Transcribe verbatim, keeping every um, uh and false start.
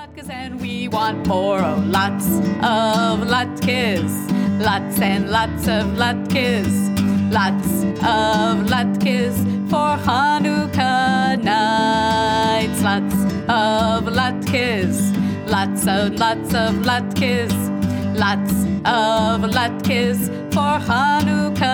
latkes and we want more. Oh, lots of latkes. Lots and lots of latkes. Lots of latkes for Hanukkah nights. Lots of latkes. Lots of lots of latkes. Lots of latkes for Hanukkah